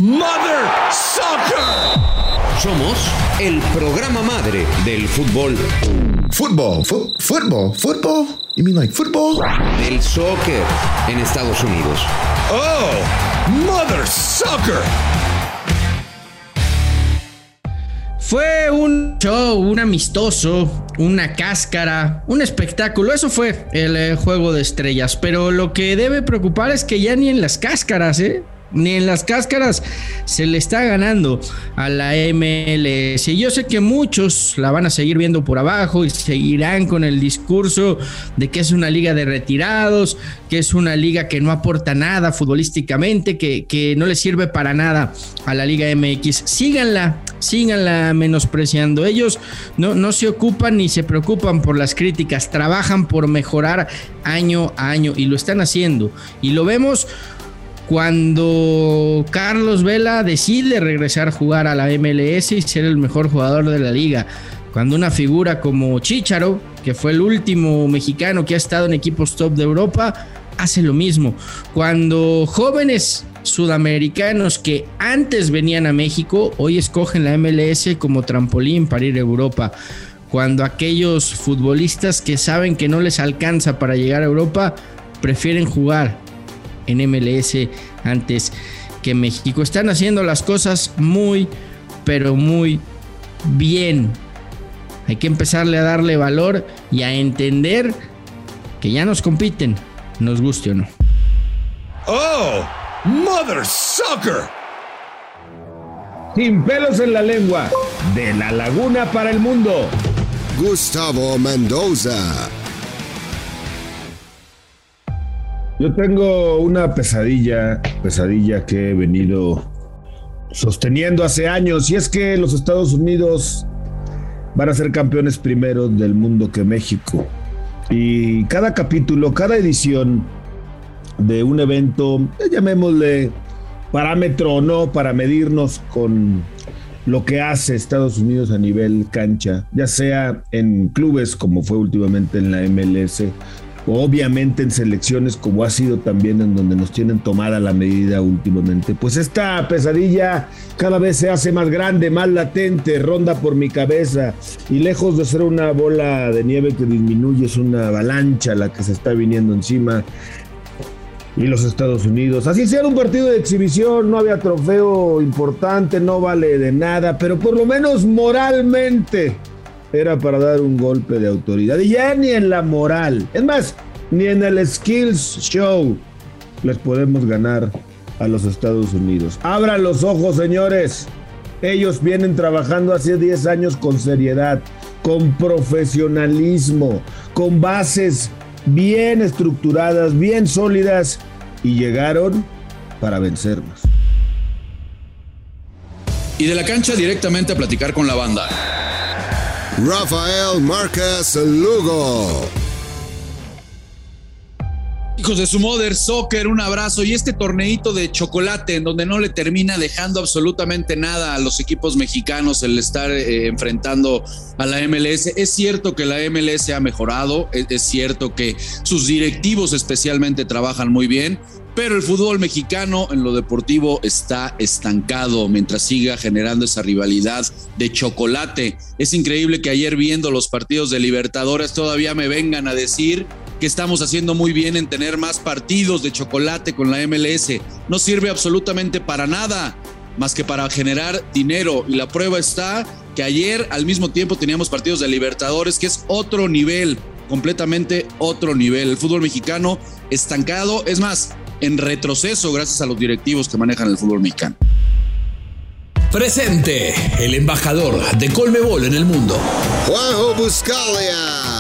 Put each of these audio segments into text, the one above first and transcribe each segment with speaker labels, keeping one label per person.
Speaker 1: Mother Soccer.
Speaker 2: Somos el programa madre del fútbol.
Speaker 3: Football? You mean like football?
Speaker 2: Del soccer en Estados Unidos.
Speaker 1: Oh, Mother Soccer.
Speaker 4: Fue un show, un amistoso, una cáscara, un espectáculo. Eso fue el juego de estrellas. Pero lo que debe preocupar es que ya ni en las cáscaras, ni en las cáscaras se le está ganando a la MLS. Y yo sé que muchos la van a seguir viendo por abajo y seguirán con el discurso de que es una liga de retirados, que es una liga que no aporta nada futbolísticamente, que no le sirve para nada a la Liga MX. Síganla menospreciando. Ellos no se ocupan ni se preocupan por las críticas, trabajan por mejorar año a año y lo están haciendo. Y lo vemos cuando Carlos Vela decide regresar a jugar a la MLS y ser el mejor jugador de la liga. Cuando una figura como Chícharo, que fue el último mexicano que ha estado en equipos top de Europa, hace lo mismo. Cuando jóvenes sudamericanos que antes venían a México, hoy escogen la MLS como trampolín para ir a Europa. Cuando aquellos futbolistas que saben que no les alcanza para llegar a Europa, prefieren jugar en MLS antes que México. Están haciendo las cosas muy, pero muy bien. Hay que empezarle a darle valor y a entender que ya nos compiten, nos guste o no.
Speaker 1: Oh, Mother Soccer.
Speaker 5: Sin pelos en la lengua, de la laguna para el mundo,
Speaker 3: Gustavo Mendoza.
Speaker 5: Yo tengo una pesadilla que he venido sosteniendo hace años, y es que los Estados Unidos van a ser campeones primero del mundo que México. Y cada capítulo, cada edición de un evento, llamémosle parámetro o no, para medirnos con lo que hace Estados Unidos a nivel cancha, ya sea en clubes como fue últimamente en la MLS, obviamente en selecciones como ha sido también en donde nos tienen tomada la medida últimamente. Pues esta pesadilla cada vez se hace más grande, más latente, ronda por mi cabeza, y lejos de ser una bola de nieve que disminuye, es una avalancha la que se está viniendo encima. Y los Estados Unidos, así sea un partido de exhibición, no había trofeo importante, no vale de nada, pero por lo menos moralmente era para dar un golpe de autoridad. Y ya ni en la moral, es más, ni en el skills show les podemos ganar a los Estados Unidos. Abran los ojos, señores. Ellos vienen trabajando hace 10 años con seriedad, con profesionalismo, con bases bien estructuradas, bien sólidas, y llegaron para vencernos.
Speaker 6: Y de la cancha directamente a platicar con la banda.
Speaker 3: Rafael Márquez Lugo.
Speaker 6: Hijos de su Mother Soccer, un abrazo. Y este torneito de chocolate en donde no le termina dejando absolutamente nada a los equipos mexicanos el estar enfrentando a la MLS. Es cierto que la MLS ha mejorado, es cierto que sus directivos especialmente trabajan muy bien, pero el fútbol mexicano en lo deportivo está estancado mientras siga generando esa rivalidad de chocolate. Es increíble que ayer, viendo los partidos de Libertadores, todavía me vengan a decir que estamos haciendo muy bien en tener más partidos de chocolate con la MLS. No sirve absolutamente para nada más que para generar dinero, y la prueba está que ayer al mismo tiempo teníamos partidos de Libertadores, que es otro nivel, completamente otro nivel. El fútbol mexicano estancado, es más, en retroceso gracias a los directivos que manejan el fútbol mexicano.
Speaker 7: Presente, el embajador de Conmebol en el mundo,
Speaker 3: Juanjo Buscalia.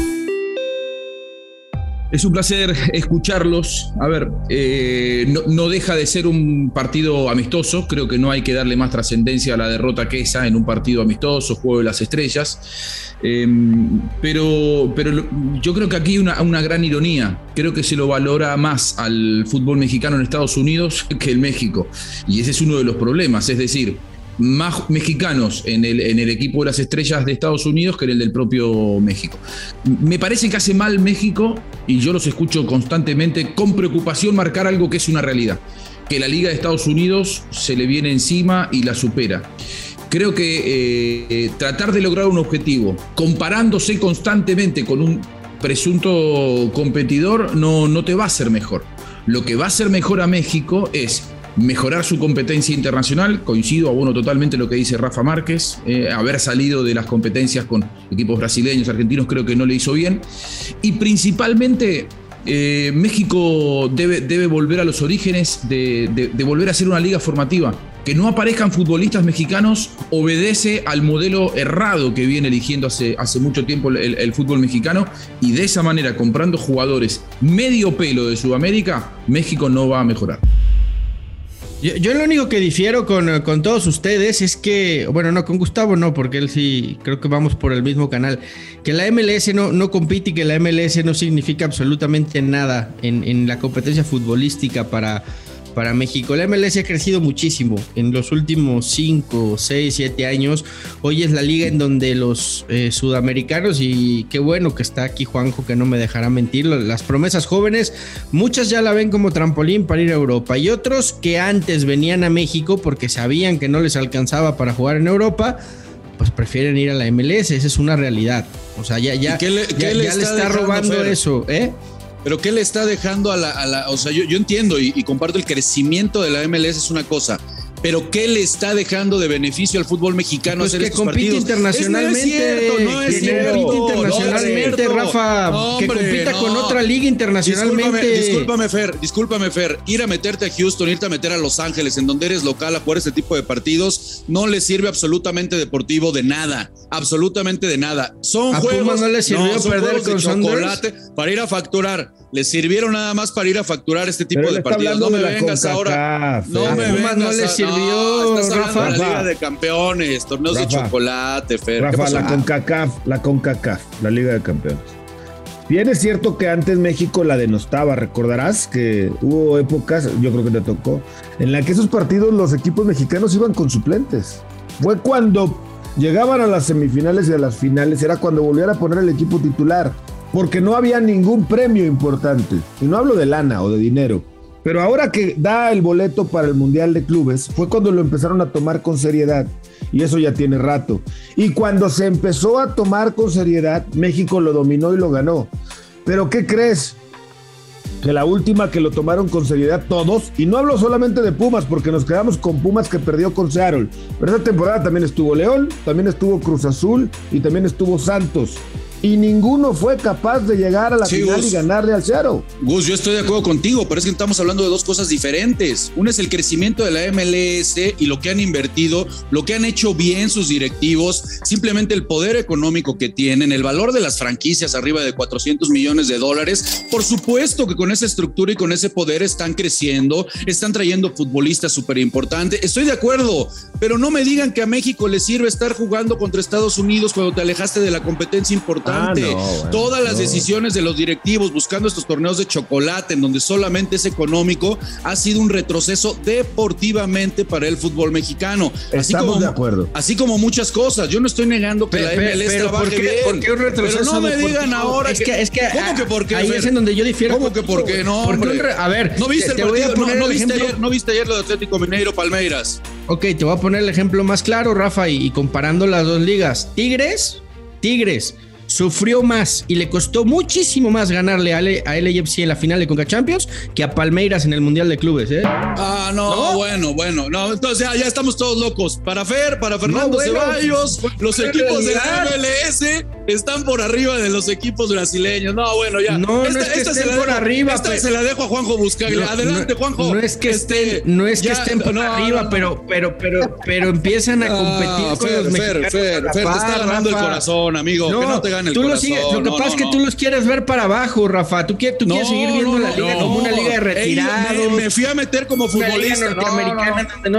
Speaker 8: Es un placer escucharlos. A ver, no deja de ser un partido amistoso. Creo que no hay que darle más trascendencia a la derrota que esa en un partido amistoso, juego de las estrellas. Pero yo creo que aquí hay una gran ironía. Creo que se lo valora más al fútbol mexicano en Estados Unidos que en México. Y ese es uno de los problemas. Es decir, más mexicanos en el equipo de las estrellas de Estados Unidos que en el del propio México. Me parece que hace mal México, y yo los escucho constantemente con preocupación marcar algo que es una realidad, que la Liga de Estados Unidos se le viene encima y la supera. Creo que tratar de lograr un objetivo comparándose constantemente con un presunto competidor no te va a hacer mejor. Lo que va a hacer mejor a México es mejorar su competencia internacional. Coincido, abono totalmente lo que dice Rafa Márquez. Haber salido de las competencias con equipos brasileños, argentinos, creo que no le hizo bien. Y principalmente México debe volver a los orígenes de volver a ser una liga formativa. Que no aparezcan futbolistas mexicanos obedece al modelo errado que viene eligiendo hace mucho tiempo el fútbol mexicano, y de esa manera, comprando jugadores medio pelo de Sudamérica, México no va a mejorar.
Speaker 4: Yo lo único que difiero con todos ustedes es que, bueno, no, con Gustavo no, porque él sí, creo que vamos por el mismo canal, que la MLS no compite y que la MLS no significa absolutamente nada en la competencia futbolística para México. La MLS ha crecido muchísimo en los últimos 5, 6, 7 años. Hoy es la liga en donde los sudamericanos, y qué bueno que está aquí Juanjo, que no me dejará mentir, las promesas jóvenes, muchas ya la ven como trampolín para ir a Europa, y otros que antes venían a México porque sabían que no les alcanzaba para jugar en Europa, pues prefieren ir a la MLS. Esa es una realidad. O sea, ya le está robando eso, ¿eh?
Speaker 6: Pero ¿qué le está dejando a la o sea, yo entiendo y comparto el crecimiento de la MLS es una cosa, pero ¿qué le está dejando de beneficio al fútbol mexicano
Speaker 4: pues
Speaker 6: hacer estos
Speaker 4: partidos?
Speaker 6: Internacionalmente,
Speaker 4: No es cierto, Rafa, que compita con otra liga internacionalmente.
Speaker 6: Discúlpame, Fer, ir a meterte a Houston, irte a meter a Los Ángeles, en donde eres local, a jugar este tipo de partidos, no le sirve absolutamente deportivo de nada, absolutamente de nada. Son
Speaker 4: ¿A
Speaker 6: juegos,
Speaker 4: Pumas no le sirvió perder con
Speaker 6: chocolate para ir a facturar? Le sirvieron nada más para ir a facturar este tipo de partidos. No me vengas ahora. No me vengas.
Speaker 4: No le sirvió,
Speaker 6: estás hablando
Speaker 4: Rafa.
Speaker 6: de la Liga de Campeones, torneos de chocolate, Fer.
Speaker 5: Rafa, la CONCACAF, la Liga de Campeones. Bien, es cierto que antes México la denostaba, recordarás que hubo épocas, yo creo que te tocó, en la que esos partidos los equipos mexicanos iban con suplentes. Fue cuando llegaban a las semifinales y a las finales, era cuando volvían a poner el equipo titular, porque no había ningún premio importante. Y no hablo de lana o de dinero. Pero ahora que da el boleto para el Mundial de Clubes, fue cuando lo empezaron a tomar con seriedad. Y eso ya tiene rato. Y cuando se empezó a tomar con seriedad, México lo dominó y lo ganó. Pero ¿qué crees? Que la última que lo tomaron con seriedad todos, y no hablo solamente de Pumas, porque nos quedamos con Pumas que perdió con Seattle, pero esta temporada también estuvo León, también estuvo Cruz Azul y también estuvo Santos. Y ninguno fue capaz de llegar a la final y ganarle al Seattle.
Speaker 6: Gus, yo estoy de acuerdo contigo, pero es que estamos hablando de dos cosas diferentes. Una es el crecimiento de la MLS y lo que han invertido, lo que han hecho bien sus directivos, simplemente el poder económico que tienen, el valor de las franquicias arriba de $400 millones. Por supuesto que con esa estructura y con ese poder están creciendo, están trayendo futbolistas súper importantes. Estoy de acuerdo, pero no me digan que a México le sirve estar jugando contra Estados Unidos cuando te alejaste de la competencia importante. Todas las decisiones de los directivos buscando estos torneos de chocolate en donde solamente es económico ha sido un retroceso deportivamente para el fútbol mexicano.
Speaker 5: Estamos de acuerdo.
Speaker 6: Así como muchas cosas. Yo no estoy negando que la MLS trabaje bien.
Speaker 4: ¿Por qué un retroceso?
Speaker 6: Pero no me
Speaker 4: deportivo?
Speaker 6: Digan ahora
Speaker 4: es que
Speaker 6: ¿cómo que por qué?
Speaker 4: Ahí es en donde yo difiero.
Speaker 6: ¿Cómo que por qué? No, hombre.
Speaker 4: A ver,
Speaker 6: ¿no viste el partido? ¿No viste ayer lo de Atlético Mineiro Palmeiras?
Speaker 4: Ok, te voy a poner el ejemplo más claro, Rafa, y comparando las dos ligas. Tigres sufrió más y le costó muchísimo más ganarle a LAFC en la final de Conca Champions que a Palmeiras en el Mundial de Clubes, ¿eh?
Speaker 6: ¿No? Bueno, no, entonces ya estamos todos locos. Para Fernando Ceballos, los equipos de la MLS están por arriba de los equipos brasileños. No, bueno, ya.
Speaker 4: No es que estén por arriba.
Speaker 6: Esta se la dejo a Juanjo Buscaglia. Adelante, Juanjo.
Speaker 4: No es que estén por arriba, pero empiezan a competir con los mexicanos.
Speaker 6: Fer, te está ganando el corazón, amigo. Que no te gane el corazón.
Speaker 4: Lo que pasa es que tú los quieres ver para abajo, Rafa. Tú quieres seguir viendo la liga como una liga de retirados.
Speaker 6: Me fui a meter como futbolista.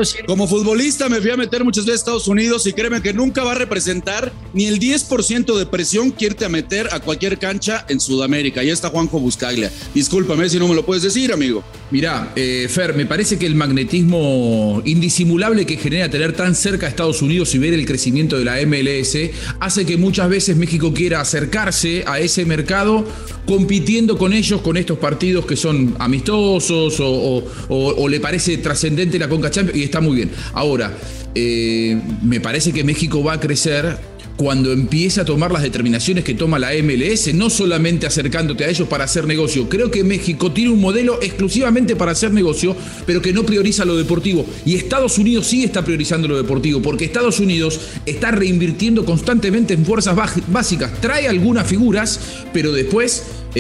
Speaker 6: Como futbolista me fui a meter muchas veces a Estados Unidos y créeme que nunca va a representar ni el 10% de presión que irte a meter a cualquier cancha en Sudamérica. Ahí está Juanjo Buscaglia. Discúlpame si no me lo puedes decir, amigo.
Speaker 8: Mirá, Fer, me parece que el magnetismo indisimulable que genera tener tan cerca a Estados Unidos y ver el crecimiento de la MLS hace que muchas veces México quiera acercarse a ese mercado compitiendo con ellos, con estos partidos que son amistosos o le parece trascendente la Conca Champions, y está muy bien. Ahora, me parece que México va a crecer cuando empieza a tomar las determinaciones que toma la MLS, no solamente acercándote a ellos para hacer negocio. Creo que México tiene un modelo exclusivamente para hacer negocio, pero que no prioriza lo deportivo. Y Estados Unidos sí está priorizando lo deportivo, porque Estados Unidos está reinvirtiendo constantemente en fuerzas básicas. Trae algunas figuras, pero después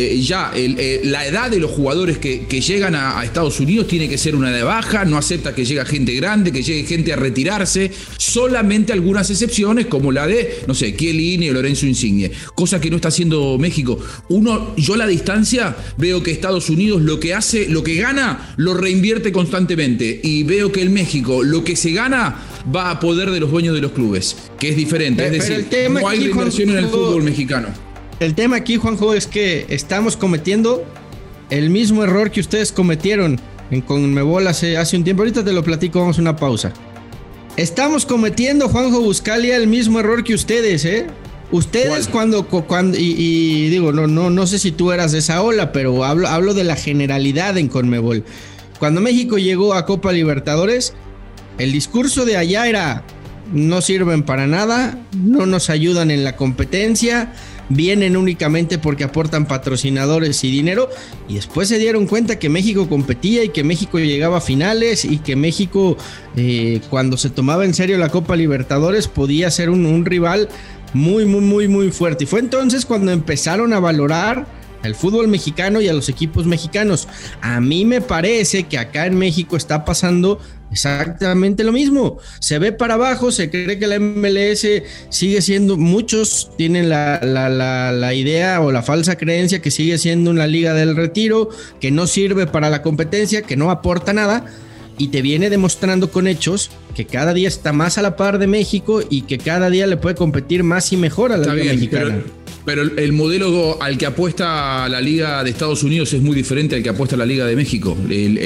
Speaker 8: la edad de los jugadores que llegan a Estados Unidos tiene que ser una de baja, no acepta que llegue gente grande, que llegue gente a retirarse, solamente algunas excepciones como la de, no sé, Chiellini o Lorenzo Insigne, cosa que no está haciendo México. Yo a la distancia veo que Estados Unidos lo que hace, lo que gana, lo reinvierte constantemente, y veo que el México lo que se gana va a poder de los dueños de los clubes, que es diferente, es decir, no hay reinversión en el fútbol mexicano.
Speaker 4: El tema aquí, Juanjo, es que estamos cometiendo el mismo error que ustedes cometieron en Conmebol hace un tiempo. Ahorita te lo platico, vamos a una pausa. Estamos cometiendo, Juanjo Buscaglia, el mismo error que ustedes, ¿eh? Ustedes cuando y digo, no sé si tú eras de esa ola, pero hablo de la generalidad en Conmebol. Cuando México llegó a Copa Libertadores, el discurso de allá era: no sirven para nada, no nos ayudan en la competencia, vienen únicamente porque aportan patrocinadores y dinero, y después se dieron cuenta que México competía y que México llegaba a finales y que México, cuando se tomaba en serio la Copa Libertadores, podía ser un rival muy fuerte. Y fue entonces cuando empezaron a valorar al fútbol mexicano y a los equipos mexicanos. A mí me parece que acá en México está pasando exactamente lo mismo. Se ve para abajo, se cree que la MLS sigue siendo, muchos tienen la idea o la falsa creencia que sigue siendo una liga del retiro, que no sirve para la competencia, que no aporta nada, y te viene demostrando con hechos que cada día está más a la par de México y que cada día le puede competir más y mejor a la liga mexicana.
Speaker 8: Pero el modelo al que apuesta la Liga de Estados Unidos es muy diferente al que apuesta la Liga de México.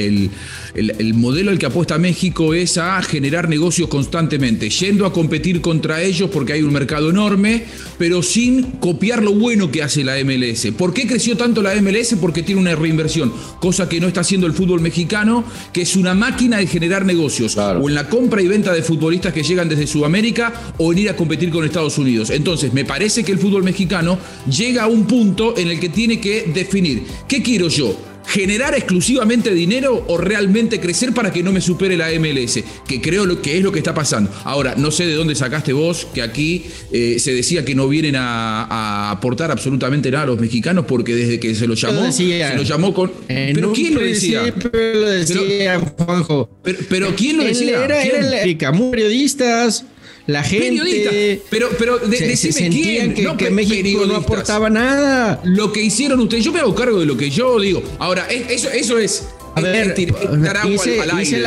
Speaker 8: El modelo al que apuesta México es a generar negocios constantemente, yendo a competir contra ellos porque hay un mercado enorme, pero sin copiar lo bueno que hace la MLS. ¿Por qué creció tanto la MLS? Porque tiene una reinversión, cosa que no está haciendo el fútbol mexicano, que es una máquina de generar negocios, claro, o en la compra y venta de futbolistas que llegan desde Sudamérica o en ir a competir con Estados Unidos. Entonces, me parece que el fútbol mexicano llega a un punto en el que tiene que definir: ¿qué quiero yo? ¿Generar exclusivamente dinero o realmente crecer para que no me supere la MLS? Que creo que es lo que está pasando. Ahora, no sé de dónde sacaste vos que aquí se decía que no vienen a aportar absolutamente nada a los mexicanos, porque desde que se los llamó con... ¿Pero quién lo decía?
Speaker 4: Lo decía, Juanjo.
Speaker 8: Pero ¿quién lo decía?
Speaker 4: Era muy periodistas. La gente,
Speaker 8: pero decime quién,
Speaker 4: que México no aportaba nada.
Speaker 8: Lo que hicieron ustedes, yo me hago cargo de lo que yo digo. Ahora, eso es.
Speaker 4: A ver, hice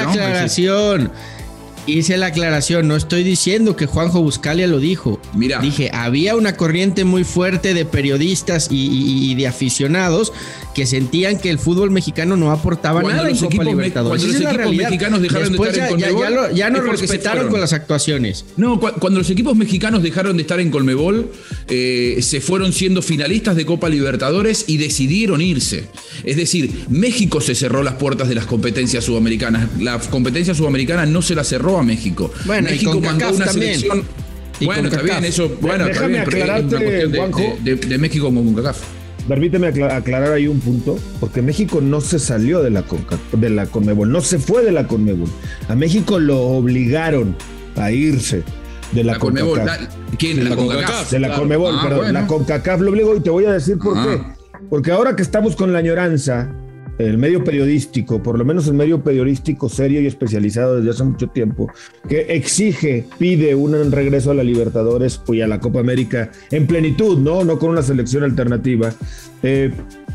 Speaker 4: la aclaración, no estoy diciendo que Juanjo Buscaglia lo dijo.
Speaker 8: Mira.
Speaker 4: Dije, había una corriente muy fuerte de periodistas y de aficionados que sentían que el fútbol mexicano no aportaba nada en Copa Libertadores.
Speaker 8: Cuando los equipos mexicanos dejaron de estar en Conmebol,
Speaker 4: ya nos respetaron con las actuaciones.
Speaker 8: No, cuando los equipos mexicanos dejaron de estar en Conmebol, se fueron siendo finalistas de Copa Libertadores y decidieron irse. Es decir, México se cerró las puertas de las competencias sudamericanas. La competencia sudamericana no se la cerró a México.
Speaker 4: Bueno,
Speaker 8: México
Speaker 4: mandó una selección.
Speaker 8: Bueno, está bien, eso. Bueno,
Speaker 5: déjame aclararte, Juanjo,
Speaker 8: de México con CONCACAF.
Speaker 5: Permíteme aclarar ahí un punto, porque México no se salió de la Conmebol, no se fue de la Conmebol. A México lo obligaron a irse de la CONCACAF.
Speaker 8: ¿Quién? ¿La CONCACAF?
Speaker 5: De la Conmebol, perdón. Bueno. La CONCACAF lo obligó, y te voy a decir por qué. Porque ahora que estamos con la añoranza, el medio periodístico, por lo menos el medio periodístico serio y especializado desde hace mucho tiempo, que pide un regreso a la Libertadores y a la Copa América en plenitud, no con una selección alternativa.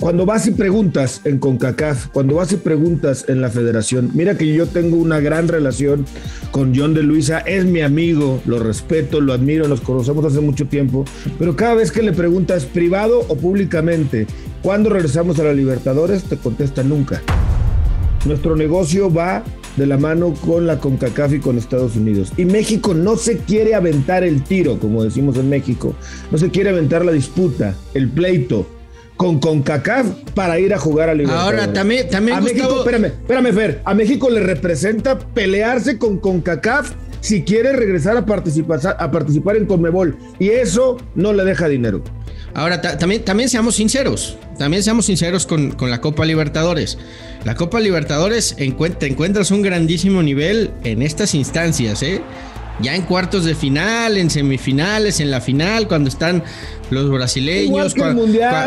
Speaker 5: cuando vas y preguntas en CONCACAF, cuando vas y preguntas en la federación, mira que yo tengo una gran relación con John de Luisa, es mi amigo, lo respeto, lo admiro, nos conocemos hace mucho tiempo, pero cada vez que le preguntas privado o públicamente, ¿cuándo regresamos a la Libertadores? Te contesta nunca. Nuestro negocio va de la mano con la CONCACAF y con Estados Unidos. Y México no se quiere aventar el tiro, como decimos en México, no se quiere aventar la disputa, el pleito con CONCACAF para ir a jugar a Libertadores.
Speaker 4: Ahora, también
Speaker 5: a
Speaker 4: Gustavo...
Speaker 5: México, espérame, Fer, a México le representa pelearse con CONCACAF si quiere regresar a participar en CONMEBOL, y eso no le deja dinero.
Speaker 4: Ahora, también seamos sinceros. También seamos sinceros con la Copa Libertadores. La Copa Libertadores te encuentras un grandísimo nivel en estas instancias, ¿eh? Ya en cuartos de final, en semifinales, en la final, cuando están los brasileños, cuando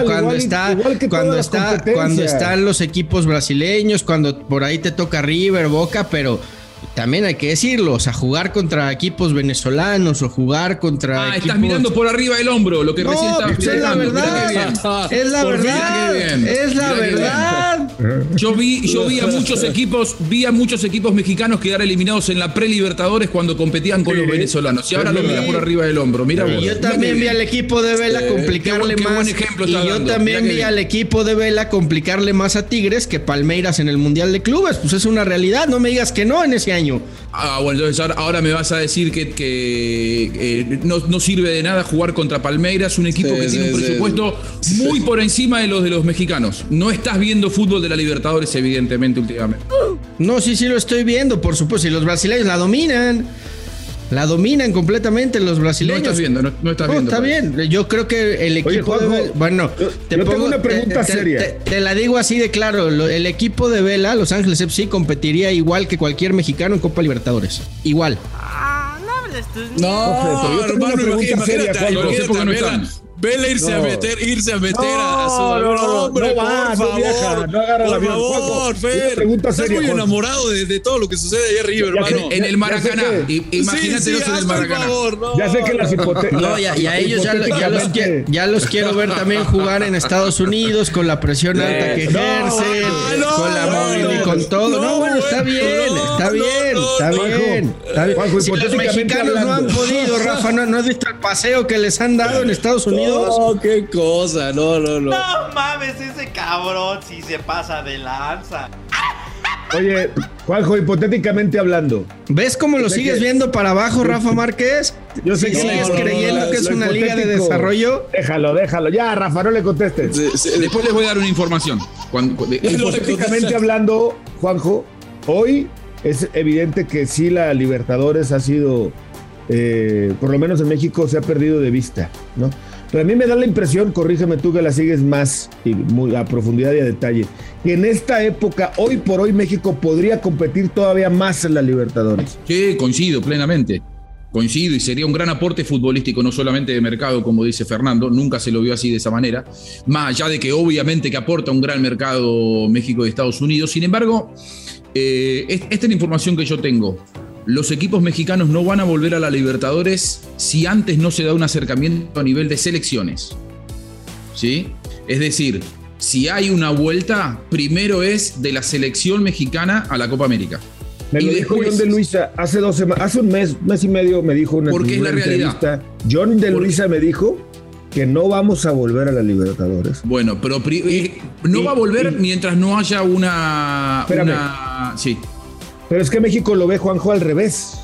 Speaker 4: están los equipos brasileños, cuando por ahí te toca River, Boca, pero también hay que decirlo, o sea, jugar contra equipos venezolanos o jugar contra equipos...
Speaker 8: Estás mirando por arriba del hombro, lo que recién estabas
Speaker 4: pues
Speaker 8: mirando.
Speaker 4: Es la verdad.
Speaker 8: Yo vi a muchos equipos mexicanos quedar eliminados en la pre-Libertadores cuando competían con los venezolanos. Y ahora lo miras por arriba del hombro. Mira,
Speaker 4: y yo también vi al equipo de Vela complicarle más. Y yo también vi al equipo de Vela complicarle más a Tigres que Palmeiras en el Mundial de Clubes. Pues es una realidad, no me digas que no en ese año.
Speaker 8: Bueno, entonces ahora me vas a decir que no sirve de nada jugar contra Palmeiras, un equipo que tiene un presupuesto muy por encima de los mexicanos. No estás viendo fútbol de la Libertadores, evidentemente, últimamente.
Speaker 4: No, sí lo estoy viendo, por supuesto. Y los brasileños la dominan completamente los brasileños.
Speaker 8: No estás viendo.
Speaker 4: Está bien. Yo creo que el equipo...
Speaker 5: Oye, Juanjo,
Speaker 4: bueno,
Speaker 5: tengo una pregunta seria.
Speaker 4: Te la digo así de claro. El equipo de Vela, Los Ángeles FC, competiría igual que cualquier mexicano en Copa Libertadores. Igual.
Speaker 6: No, hermano, imagínate Vela irse a meter a su hombre, por favor, Fer. Estás muy enamorado de todo lo que sucede ahí arriba, hermano.
Speaker 8: En el Maracaná. Imagínate en el Maracaná.
Speaker 5: Ya sé que las hipotecas.
Speaker 4: No, y a ellos ya los quiero ver también jugar en Estados Unidos con la presión alta que ejercen, con la movilidad y con todo. No, bueno, está bien. Si los mexicanos no han podido, Rafa, ¿no has visto el paseo que les han dado en Estados Unidos?
Speaker 6: No, qué cosa, no.
Speaker 9: No mames, ese cabrón sí se pasa de lanza.
Speaker 5: Oye, Juanjo, hipotéticamente hablando.
Speaker 4: ¿Ves cómo lo sigues viendo para abajo, Rafa Márquez?
Speaker 5: Yo sé que
Speaker 4: sigues creyendo que es una liga de desarrollo.
Speaker 5: Déjalo. Ya, Rafa, no le contestes.
Speaker 8: Después les voy a dar una información.
Speaker 5: Hipotéticamente hablando, Juanjo, hoy es evidente que sí la Libertadores ha sido, por lo menos en México, se ha perdido de vista, ¿no? Pero a mí me da la impresión, corrígeme tú que la sigues más y muy a profundidad y a detalle, que en esta época, hoy por hoy, México podría competir todavía más en la Libertadores.
Speaker 8: Sí, coincido plenamente. Coincido, y sería un gran aporte futbolístico, no solamente de mercado, como dice Fernando, nunca se lo vio así de esa manera, más allá de que obviamente que aporta un gran mercado México y Estados Unidos. Sin embargo, esta es la información que yo tengo. Los equipos mexicanos no van a volver a la Libertadores si antes no se da un acercamiento a nivel de selecciones, ¿sí? Es decir, si hay una vuelta, primero es de la selección mexicana a la Copa América.
Speaker 5: Me lo dijo John de Luisa hace un mes y medio me dijo una
Speaker 8: porque es la realidad.
Speaker 5: John de Luisa me dijo que no vamos a volver a la Libertadores.
Speaker 8: Bueno, pero no va a volver mientras no haya una... Sí.
Speaker 5: Pero es que México lo ve, Juanjo, al revés.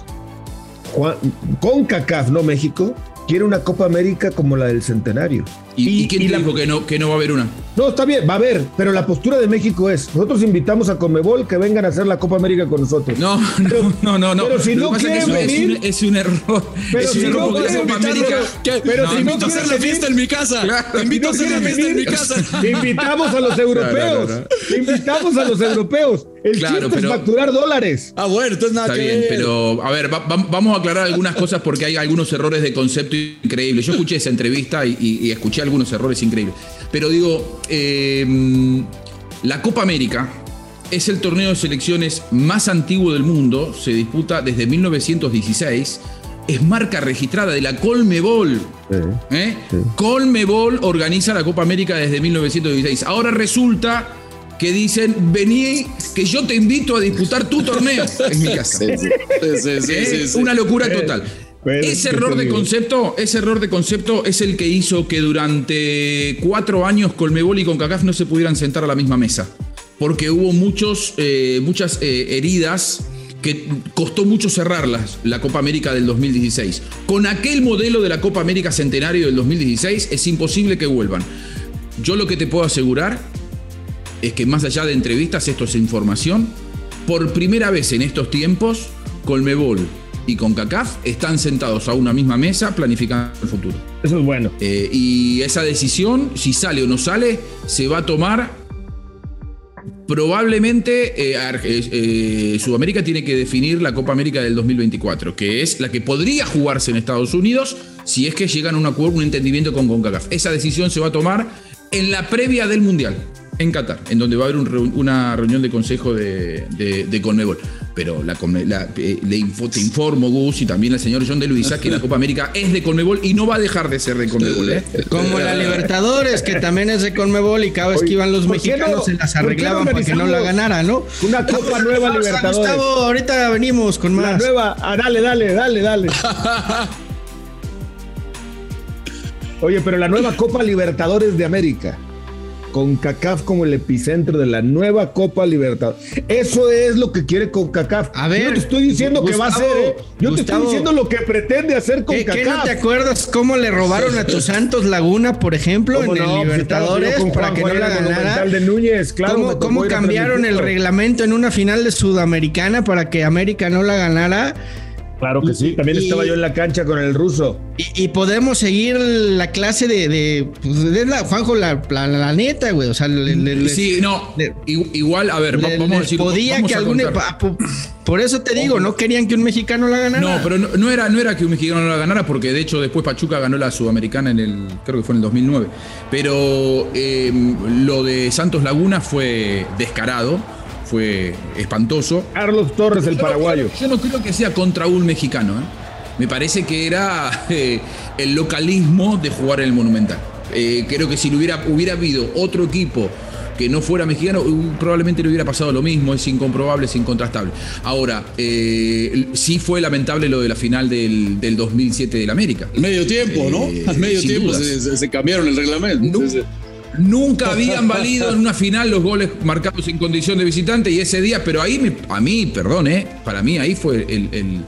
Speaker 5: CONCACAF, no México, quiere una Copa América como la del Centenario.
Speaker 8: ¿Y quién te dijo que no va a haber una?
Speaker 5: No, está bien, va a haber, pero la postura de México es, nosotros invitamos a CONMEBOL que vengan a hacer la Copa América con nosotros.
Speaker 8: No.
Speaker 5: Pero si no quieren venir...
Speaker 8: Es un error.
Speaker 5: Pero si no quieren
Speaker 6: América... Pero si no quieren hacer la fiesta en mi casa. Te invito a hacer la fiesta en mi casa.
Speaker 5: Invitamos a los europeos. Invitamos a los europeos. El chiste es facturar dólares.
Speaker 6: Bueno, entonces nada
Speaker 8: que ver. Está bien, pero a ver, vamos a aclarar algunas cosas porque hay algunos errores de concepto increíbles. Yo escuché esa entrevista y escuché algunos errores increíbles. Pero digo, la Copa América es el torneo de selecciones más antiguo del mundo. Se disputa desde 1916. es marca registrada de la Conmebol. Sí. Conmebol organiza la Copa América desde 1916. Ahora resulta que dicen, vení, que yo te invito a disputar tu torneo en mi casa. Sí. Una locura total. Ese error de concepto es el que hizo que durante 4 años Conmebol y CONCACAF no se pudieran sentar a la misma mesa. Porque hubo muchas heridas que costó mucho cerrarlas, la Copa América del 2016. Con aquel modelo de la Copa América Centenario del 2016 es imposible que vuelvan. Yo lo que te puedo asegurar es que más allá de entrevistas, esto es información, por primera vez en estos tiempos, Conmebol y CONCACAF están sentados a una misma mesa planificando el futuro.
Speaker 5: Eso es bueno.
Speaker 8: Y esa decisión, si sale o no sale, se va a tomar probablemente. Sudamérica tiene que definir la Copa América del 2024, que es la que podría jugarse en Estados Unidos si es que llegan a un acuerdo, un entendimiento con CONCACAF. Esa decisión se va a tomar en la previa del Mundial, en Qatar, en donde va a haber una reunión de consejo de Conmebol. Pero te informo, Gus, y también al señor John de Luisa, que la Copa América es de Conmebol y no va a dejar de ser de Conmebol.
Speaker 4: Como la Libertadores, que también es de Conmebol, y cada vez que iban los mexicanos se las arreglaban para que no la ganara, ¿no?
Speaker 5: Una Copa nueva Libertadores.
Speaker 4: Gustavo, ahorita venimos con más.
Speaker 5: La nueva, dale. Oye, pero la nueva Copa Libertadores de América, CONCACAF como el epicentro de la nueva Copa Libertadores. Eso es lo que quiere CONCACAF.
Speaker 4: A ver,
Speaker 5: yo no te estoy diciendo Gustavo, que va a hacer, yo te estoy diciendo lo que pretende hacer CONCACAF.
Speaker 4: ¿Qué no te acuerdas cómo le robaron a tu Santos Laguna, por ejemplo, en el Libertadores para que no la ganara?
Speaker 5: De Núñez, claro,
Speaker 4: ¿Cómo cambiaron el reglamento en una final de Sudamericana para que América no la ganara?
Speaker 5: Claro que sí, también estaba yo en la cancha con el ruso.
Speaker 4: Y podemos seguir la clase de Juanjo, la neta, güey. O sea,
Speaker 8: igual, a ver, vamos a decir.
Speaker 4: Podía que algún. Por eso te digo, no querían que un mexicano la ganara.
Speaker 8: No, pero no era que un mexicano la ganara, porque de hecho después Pachuca ganó la Sudamericana creo que fue en el 2009. Pero lo de Santos Laguna fue descarado. Fue espantoso.
Speaker 5: Carlos Torres, el paraguayo.
Speaker 8: Yo no creo que sea contra un mexicano. Me parece que era el localismo de jugar en el Monumental. Creo que si hubiera habido otro equipo que no fuera mexicano, probablemente le hubiera pasado lo mismo. Es incomprobable, es incontrastable. Ahora, sí fue lamentable lo de la final del 2007 del América.
Speaker 6: Al medio tiempo, ¿no? Al medio tiempo se cambiaron el reglamento.
Speaker 8: Nunca habían valido en una final los goles marcados en condición de visitante, y ese día, pero para mí ahí fue el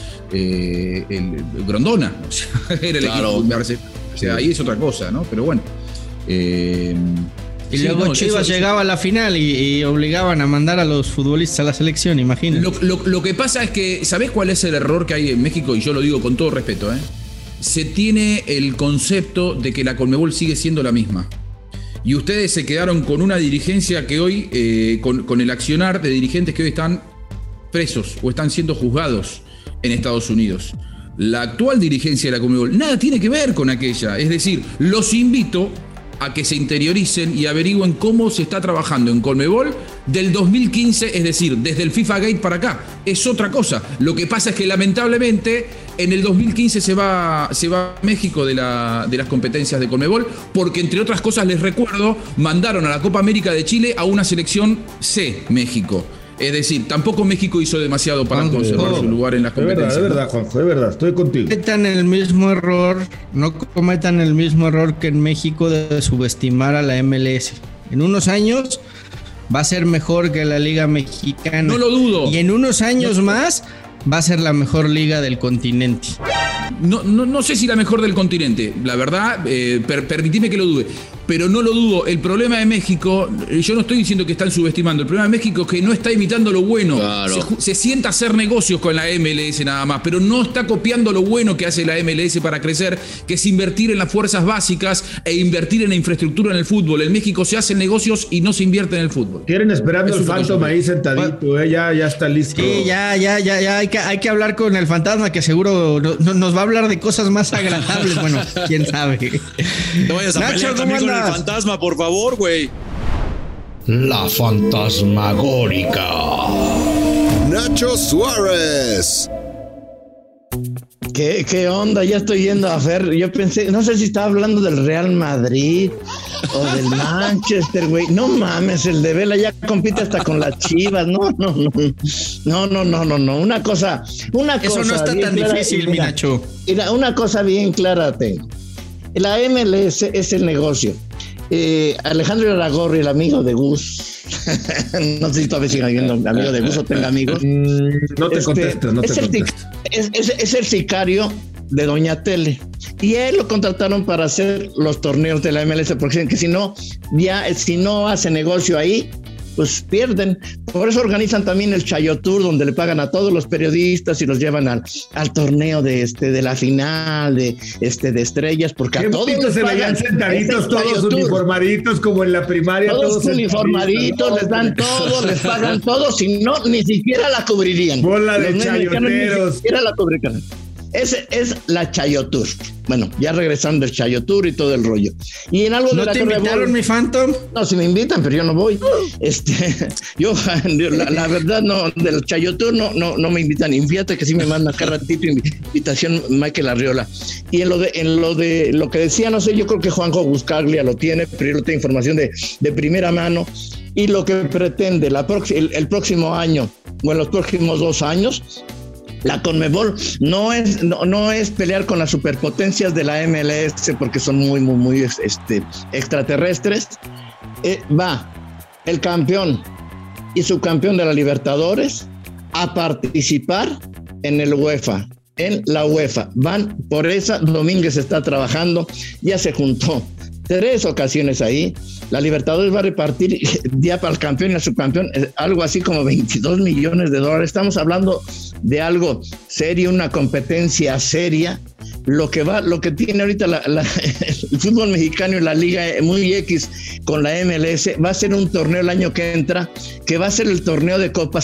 Speaker 8: Grondona. O sea, era el equipo. O sea, ahí es otra cosa, ¿no? Pero bueno.
Speaker 4: Y luego Chivas llegaba a la final y obligaban a mandar a los futbolistas a la selección, imagínate.
Speaker 8: Lo que pasa es que, ¿sabés cuál es el error que hay en México? Y yo lo digo con todo respeto, Se tiene el concepto de que la Conmebol sigue siendo la misma. Y ustedes se quedaron con una dirigencia que hoy, con el accionar de dirigentes que hoy están presos o están siendo juzgados en Estados Unidos. La actual dirigencia de la Conmebol nada tiene que ver con aquella. Es decir, los invito a que se interioricen y averigüen cómo se está trabajando en Conmebol del 2015, es decir, desde el FIFA Gate para acá. Es otra cosa. Lo que pasa es que lamentablemente en el 2015 se va a México de las competencias de Conmebol, porque entre otras cosas, les recuerdo, mandaron a la Copa América de Chile a una selección C, México. Es decir, tampoco México hizo demasiado para conservar su lugar en las competencias.
Speaker 5: Es verdad, Juanjo, es verdad, estoy contigo.
Speaker 4: No cometan el mismo error que en México de subestimar a la MLS. En unos años va a ser mejor que la Liga Mexicana.
Speaker 8: No lo dudo.
Speaker 4: Y en unos años más va a ser la mejor liga del continente.
Speaker 8: No sé si la mejor del continente, la verdad, permitime que lo dude, pero no lo dudo. El problema de México, yo no estoy diciendo que están subestimando, el problema de México es que no está imitando lo bueno. Claro. Se sienta a hacer negocios con la MLS nada más, pero no está copiando lo bueno que hace la MLS para crecer, que es invertir en las fuerzas básicas e invertir en la infraestructura en el fútbol. En México se hacen negocios y no se invierte en el fútbol.
Speaker 5: Quieren esperando el Phantom ahí sentadito, ya está listo.
Speaker 4: Sí, ya, hay que hablar con el fantasma, que seguro nos va a hablar de cosas más agradables. Bueno, quién sabe.
Speaker 6: No vayas a pelear también con el fantasma, por favor, güey.
Speaker 7: La fantasmagórica.
Speaker 3: Nacho Suárez.
Speaker 10: ¿Qué onda? Ya estoy yendo a Fer. Yo pensé, no sé si estaba hablando del Real Madrid o del Manchester, güey. No mames, el de Vela ya compite hasta con las Chivas. No. Una cosa.
Speaker 4: Eso no está tan difícil, mi Nacho.
Speaker 10: Mira, una cosa bien clara tengo. La MLS es el negocio. Alejandro Irarrágorri, el amigo de Gus. No sé si todavía sigue viendo amigo de Gus o tenga amigos.
Speaker 5: No te contestas.
Speaker 10: Es el sicario de Doña Tele. Y él lo contrataron para hacer los torneos de la MLS, porque dicen que si no hace negocio ahí, pues pierden. Por eso organizan también el Chayo Tour, donde le pagan a todos los periodistas y los llevan al torneo de la final de estrellas, porque a todos les
Speaker 5: se veían sentaditos, todos uniformaditos como en la primaria.
Speaker 10: Todos uniformaditos, ¿no? Les dan todo, les pagan todo, si no, ni siquiera la cubrirían.
Speaker 5: Bola de chayoteros.
Speaker 10: Ni siquiera la cubrirían. Esa es la Chayo Tour. Bueno, ya regresando del Chayo Tour y todo el rollo. Y en algo
Speaker 4: ¿No
Speaker 10: de la
Speaker 4: te invitaron, mi Phantom?
Speaker 10: No, si me invitan, pero yo no voy. Yo, la verdad, no, del Chayo Tour no me invitan. Y fíjate que sí me manda cada ratito invitación Michael Arriola. Y en lo que decía, no sé, yo creo que Juanjo Buscaglia lo tiene, pero yo no tengo información de primera mano. Y lo que pretende el próximo año, o en los próximos 2 años, la CONMEBOL no es pelear con las superpotencias de la MLS, porque son muy extraterrestres. Va el campeón y subcampeón de la Libertadores a participar en el UEFA, en la UEFA. Van por esa. Domínguez está trabajando, ya se juntó 3 ocasiones ahí. La Libertadores va a repartir ya para el campeón y el subcampeón algo así como $22 millones. Estamos hablando de algo serio, una competencia seria. Lo que tiene ahorita el fútbol mexicano y la Liga muy X con la MLS va a ser un torneo el año que entra, que va a ser el torneo de Copa,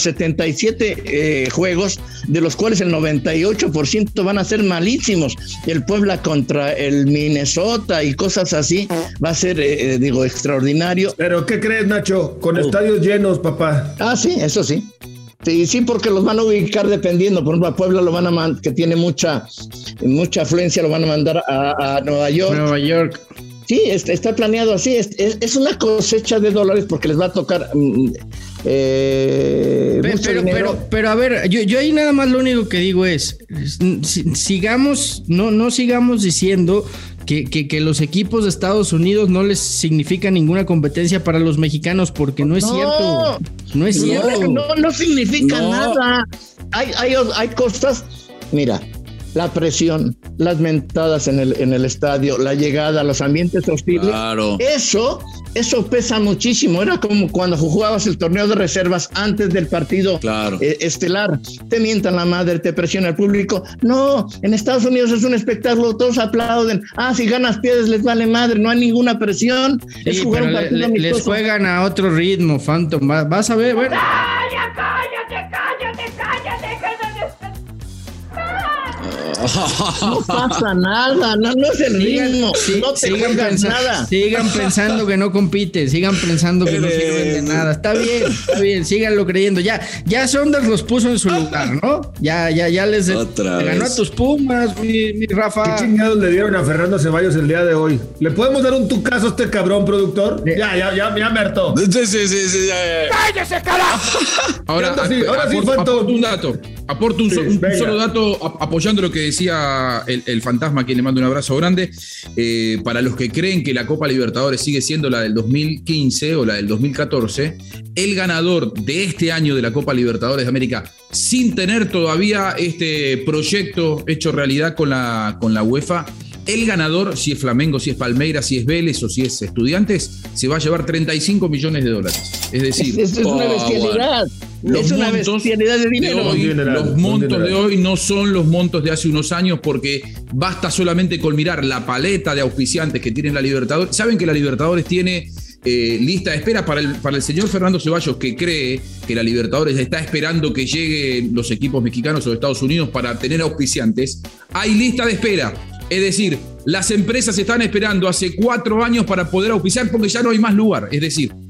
Speaker 10: 77 juegos, de los cuales el 98% van a ser malísimos. El Puebla contra el Minnesota y cosas así va a ser, extraordinario.
Speaker 5: ¿Pero qué crees, Nacho? Con estadios llenos, papá.
Speaker 10: Ah, sí, eso sí. Sí, porque los van a ubicar dependiendo. Por ejemplo, a Puebla lo van a que tiene mucha afluencia, lo van a mandar a Nueva York. Sí, está planeado así. Es una cosecha de dólares porque les va a tocar
Speaker 4: pero a ver, yo ahí nada más lo único que digo es sigamos, no sigamos diciendo que los equipos de Estados Unidos no les significa ninguna competencia para los mexicanos, porque no es cierto. No es cierto.
Speaker 10: No significa nada. Hay cosas. Mira, la presión, las mentadas en el estadio, la llegada, los ambientes hostiles.
Speaker 6: Claro.
Speaker 10: Eso pesa muchísimo. Era como cuando jugabas el torneo de reservas antes del partido estelar. Te mientan la madre, te presiona el público. No, en Estados Unidos es un espectáculo, todos aplauden. Si ganas piedras les vale madre, no hay ninguna presión.
Speaker 4: Sí, es jugar un partido les juegan a otro ritmo, Phantom. Vas a ver, bueno.
Speaker 10: No pasa nada, no es el ritmo, no te juegas nada.
Speaker 4: Sigan pensando que no compite, sigan pensando que no sirven de nada. Está bien, síganlo creyendo. Ya Sonders los puso en su lugar, ¿no? Ya les ganó a tus Pumas, mi Rafa.
Speaker 5: ¿Qué chingados le dieron a Fernando Ceballos el día de hoy? ¿Le podemos dar un tucazo a este cabrón, productor? Ya me hartó.
Speaker 6: Sí.
Speaker 9: ¡Cállese, carajo!
Speaker 8: Ahora sí, aporto un dato. Aporto un solo dato apoyando lo que decía el fantasma, a quien le mando un abrazo grande. Para los que creen que la Copa Libertadores sigue siendo la del 2015 o la del 2014, el ganador de este año de la Copa Libertadores de América, sin tener todavía este proyecto hecho realidad con la UEFA, el ganador, si es Flamengo, si es Palmeiras, si es Vélez o si es Estudiantes, se va a llevar $35 millones. Es decir,
Speaker 10: es una bestialidad. Es una bestialidad de dinero.
Speaker 8: Los montos de hoy no son los montos de hace unos años, porque basta solamente con mirar la paleta de auspiciantes que tiene la Libertadores. Saben que la Libertadores tiene lista de espera para el señor Fernando Ceballos, que cree que la Libertadores está esperando que lleguen los equipos mexicanos o de Estados Unidos para tener auspiciantes. Hay lista de espera. Es decir, las empresas están esperando hace 4 años para poder auspiciar porque ya no hay más lugar. Es decir,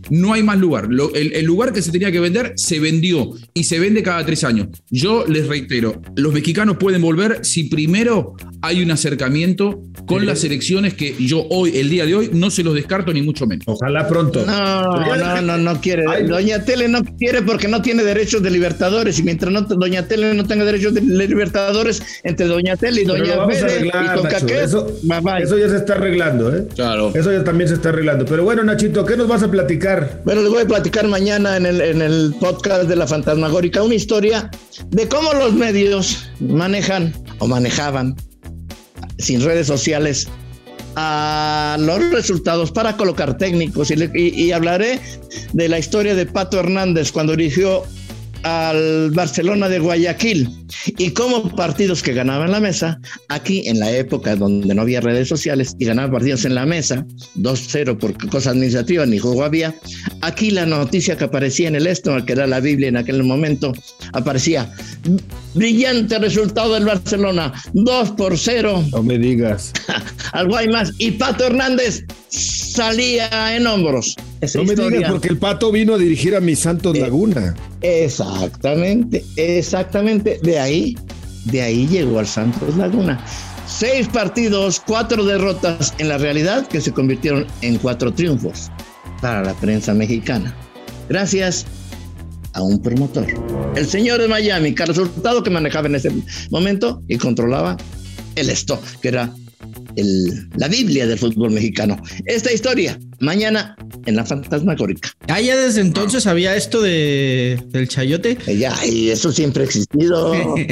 Speaker 8: no hay más lugar. El lugar que se tenía que vender se vendió y se vende cada 3 años. Yo les reitero, los mexicanos pueden volver si primero hay un acercamiento con las selecciones que yo hoy, el día de hoy, no se los descarto ni mucho menos.
Speaker 5: Ojalá pronto.
Speaker 10: No quiere. Doña Tele no quiere porque no tiene derechos de Libertadores y mientras Doña Tele no tenga derechos de Libertadores, entre Doña Tele y Doña Fede y Concaqué,
Speaker 5: eso ya se está arreglando, ¿eh?
Speaker 6: Claro.
Speaker 5: Eso ya también se está arreglando. Pero bueno, Nachito, ¿qué nos vas a platicar?
Speaker 10: Bueno, les voy a platicar mañana en el podcast de La Fantasmagórica una historia de cómo los medios manejan o manejaban sin redes sociales a los resultados para colocar técnicos y hablaré de la historia de Pato Hernández cuando dirigió al Barcelona de Guayaquil y cómo partidos que ganaban la mesa aquí en la época donde no había redes sociales y ganaban partidos en la mesa 2-0 por cosas administrativas ni juego había, aquí la noticia que aparecía en el Esto, que era la Biblia en aquel momento, aparecía brillante resultado del Barcelona 2-0,
Speaker 5: no me digas
Speaker 10: al Guaymas, y Pato Hernández salía en hombros.
Speaker 5: No me digas, porque el Pato vino a dirigir a mis Santos Laguna.
Speaker 10: Exactamente. De ahí llegó al Santos Laguna. 6 partidos, 4 derrotas en la realidad que se convirtieron en 4 triunfos para la prensa mexicana. Gracias a un promotor, el señor de Miami, que resultado que manejaba en ese momento y controlaba el Esto, que era la Biblia del fútbol mexicano. Esta historia, mañana en La Fantasmagórica.
Speaker 4: Ya desde entonces había esto del chayote.
Speaker 10: Ya, y eso siempre ha existido.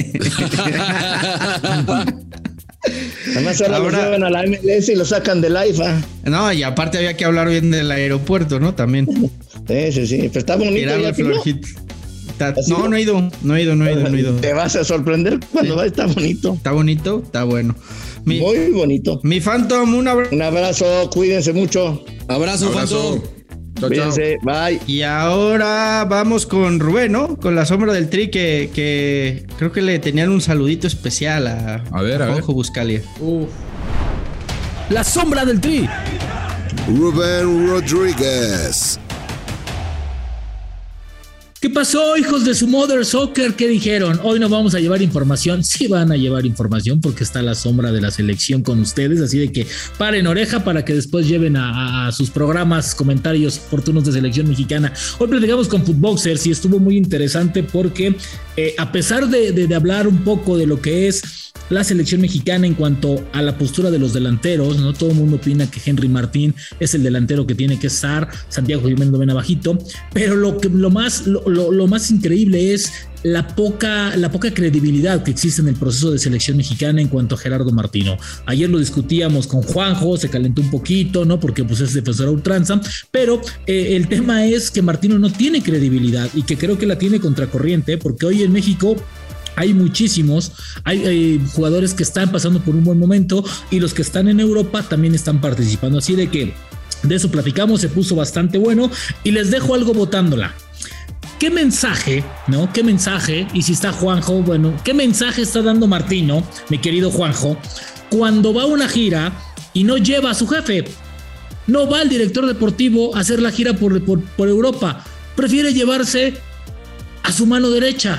Speaker 10: Además ahora lo llevan a la MLS y lo sacan del AIFA.
Speaker 4: No, y aparte había que hablar bien del aeropuerto, ¿no? También.
Speaker 10: Sí. Pero está bonito.
Speaker 4: No he ido.
Speaker 10: Te vas a sorprender cuando va, está bonito.
Speaker 4: Está bonito, está bueno.
Speaker 10: Muy bonito.
Speaker 4: Mi Phantom, un
Speaker 10: abrazo, cuídense mucho.
Speaker 6: Abrazo. Phantom.
Speaker 10: Cuídense, bye.
Speaker 4: Y ahora vamos con Rubén, ¿no? Con la sombra del Tri, que creo que le tenían un saludito especial a Juanjo Buscalia.
Speaker 11: La sombra del Tri.
Speaker 3: Rubén Rodríguez.
Speaker 11: ¿Qué pasó, hijos de su Mother Soccer? ¿Qué dijeron? Hoy no vamos a llevar información. Sí van a llevar información porque está la sombra de la selección con ustedes, así de que paren oreja para que después lleven a sus programas comentarios oportunos de selección mexicana. Hoy platicamos con Footboxers y estuvo muy interesante porque a pesar de hablar un poco de lo que es la selección mexicana en cuanto a la postura de los delanteros, ¿no? Todo el mundo opina que Henry Martín es el delantero que tiene que estar, Santiago Jiménez lo ven abajito, pero lo más increíble es la poca credibilidad que existe en el proceso de selección mexicana en cuanto a Gerardo Martino. Ayer lo discutíamos con Juanjo, se calentó un poquito, ¿no? Porque pues es defensor a ultranza, pero el tema es que Martino no tiene credibilidad y que creo que la tiene contracorriente, porque hoy en México hay muchísimos, hay jugadores que están pasando por un buen momento y los que están en Europa también están participando, así de que de eso platicamos, se puso bastante bueno y les dejo algo botándola. ¿Qué mensaje, no? ¿Qué mensaje? Y si está Juanjo, bueno, ¿qué mensaje está dando Martino, mi querido Juanjo, cuando va a una gira y no lleva a su jefe? No va el director deportivo a hacer la gira por Europa, prefiere llevarse a su mano derecha.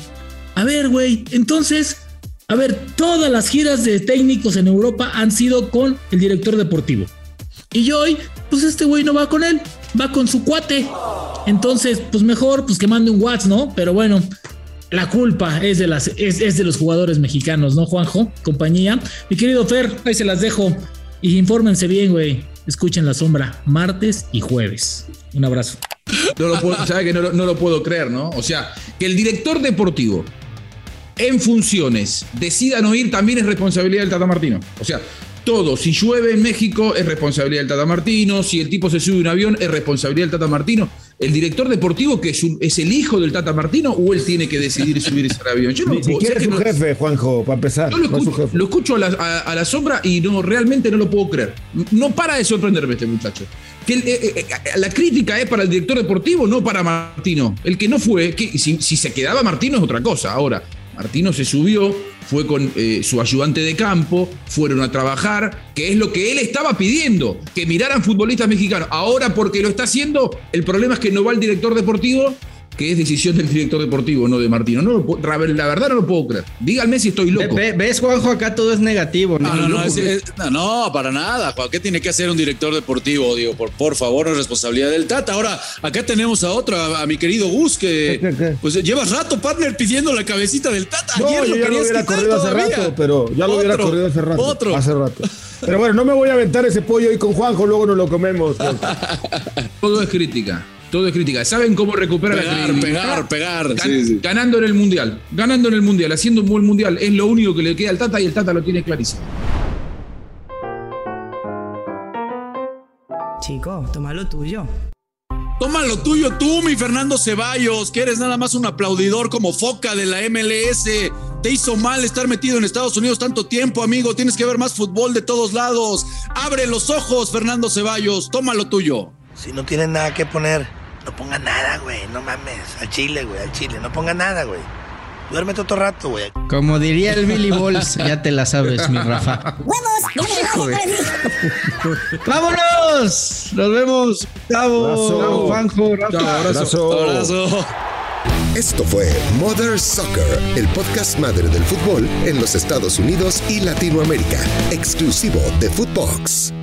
Speaker 11: A ver, güey, entonces, todas las giras de técnicos en Europa han sido con el director deportivo. Y hoy, pues este güey no va con él, va con su cuate. Entonces, pues mejor, pues que mande un WhatsApp, ¿no? Pero bueno, la culpa es de los jugadores mexicanos, ¿no, Juanjo? Compañía. Mi querido Fer, ahí se las dejo. Y infórmense bien, güey. Escuchen La Sombra, martes y jueves. Un abrazo.
Speaker 8: ¿Sabe que no lo puedo creer, ¿no? O sea, que el director deportivo en funciones decida no ir también es responsabilidad del Tata Martino. O sea, todo, si llueve en México es responsabilidad del Tata Martino, si el tipo se sube a un avión es responsabilidad del Tata Martino. ¿El director deportivo que es el hijo del Tata Martino o él tiene que decidir subirse al avión? Yo no
Speaker 5: Ni siquiera es su jefe, Juanjo, para empezar.
Speaker 8: Yo lo escucho a la sombra y realmente no lo puedo creer. No para de sorprenderme este muchacho. Que la crítica es para el director deportivo, no para Martino. El que no fue, si se quedaba Martino es otra cosa. Ahora, Martino se subió, fue con su ayudante de campo, fueron a trabajar, que es lo que él estaba pidiendo, que miraran futbolistas mexicanos. Ahora, porque lo está haciendo, el problema es que no va el director deportivo, que es decisión del director deportivo, no de Martino. La verdad no lo puedo creer. Díganme si estoy loco.
Speaker 4: ¿Ves, Juanjo? Acá todo es negativo.
Speaker 6: No, para nada, Juan. ¿Qué tiene que hacer un director deportivo? Digo, por favor, no es responsabilidad del Tata. Ahora, acá tenemos a otro, a mi querido Gus, que pues llevas rato, partner, pidiendo la cabecita del Tata.
Speaker 5: No,
Speaker 6: Ayer
Speaker 5: yo ya lo hubiera corrido hace rato, pero ya lo hubiera corrido hace rato. Hace rato. Pero bueno, no me voy a aventar ese pollo ahí con Juanjo, luego nos lo comemos.
Speaker 8: Todo es crítica. Todo es crítica. ¿Saben cómo recuperar la credibilidad?
Speaker 6: Pegar.
Speaker 8: Ganando en el Mundial. Ganando en el Mundial. Haciendo un buen Mundial. Es lo único que le queda al Tata y el Tata lo tiene clarísimo.
Speaker 12: Chico, toma lo tuyo.
Speaker 6: Toma lo tuyo tú, mi Fernando Ceballos, que eres nada más un aplaudidor como foca de la MLS. Te hizo mal estar metido en Estados Unidos tanto tiempo, amigo. Tienes que ver más fútbol de todos lados. Abre los ojos, Fernando Ceballos. Toma lo tuyo.
Speaker 13: Si no tienes nada que poner, no ponga nada, güey. No mames. Al chile, güey. Al chile. No ponga nada, güey. Duérmete otro rato, güey.
Speaker 4: Como diría el Billy Balls, ya te la sabes, mi Rafa.
Speaker 12: ¡Huevos!
Speaker 4: ¡Vámonos! Nos vemos, Gustavo, Juanjo, Rafa.
Speaker 6: Abrazo.
Speaker 3: Esto fue Mother Soccer, el podcast madre del fútbol en los Estados Unidos y Latinoamérica, exclusivo de Footbox.